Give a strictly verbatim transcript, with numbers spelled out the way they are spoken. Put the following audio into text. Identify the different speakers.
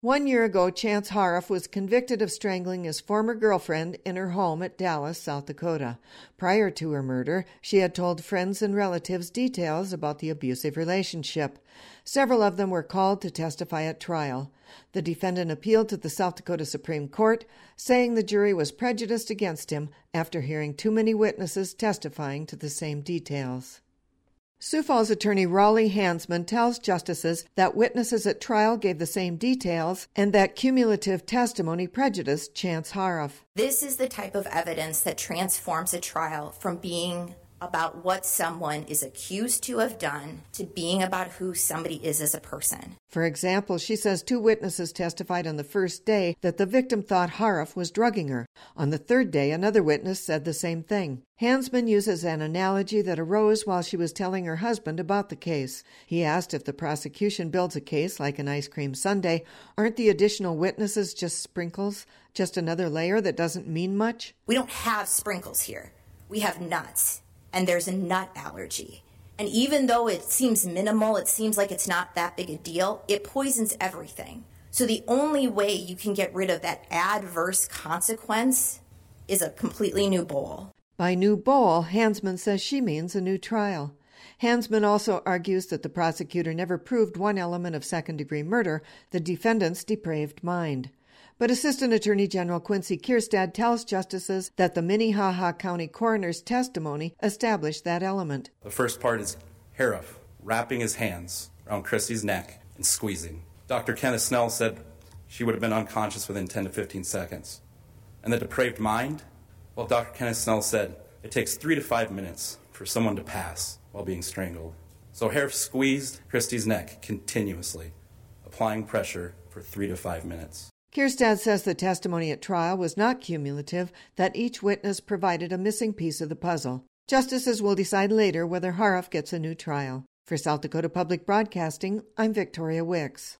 Speaker 1: One year ago, Chance Harff was convicted of strangling his former girlfriend in her home at Dallas, South Dakota. Prior to her murder, she had told friends and relatives details about the abusive relationship. Several of them were called to testify at trial. The defendant appealed to the South Dakota Supreme Court, saying the jury was prejudiced against him after hearing too many witnesses testifying to the same details. Sioux Falls attorney Raleigh Hansman tells justices that witnesses at trial gave the same details and that cumulative testimony prejudiced Chance Harff.
Speaker 2: This is the type of evidence that transforms a trial from being about what someone is accused to have done to being about who somebody is as a person.
Speaker 1: For example, she says two witnesses testified on the first day that the victim thought Harff was drugging her. On the third day, another witness said the same thing. Hansman uses an analogy that arose while she was telling her husband about the case. He asked if the prosecution builds a case like an ice cream sundae, aren't the additional witnesses just sprinkles, just another layer that doesn't mean much?
Speaker 2: We don't have sprinkles here. We have nuts. And there's a nut allergy. And even though it seems minimal, it seems like it's not that big a deal, it poisons everything. So the only way you can get rid of that adverse consequence is a completely new bowl.
Speaker 1: By new bowl, Hansman says she means a new trial. Hansman also argues that the prosecutor never proved one element of second-degree murder, the defendant's depraved mind. But Assistant Attorney General Quincy Kierstad tells justices that the Minnehaha County coroner's testimony established that element.
Speaker 3: The first part is Harff wrapping his hands around Christy's neck and squeezing. Doctor Kenneth Snell said she would have been unconscious within ten to fifteen seconds. And the depraved mind? Well, Doctor Kenneth Snell said it takes three to five minutes for someone to pass while being strangled. So Harff squeezed Christy's neck continuously, applying pressure for three to five minutes.
Speaker 1: Kierstad says the testimony at trial was not cumulative, that each witness provided a missing piece of the puzzle. Justices will decide later whether Harff gets a new trial. For South Dakota Public Broadcasting, I'm Victoria Wicks.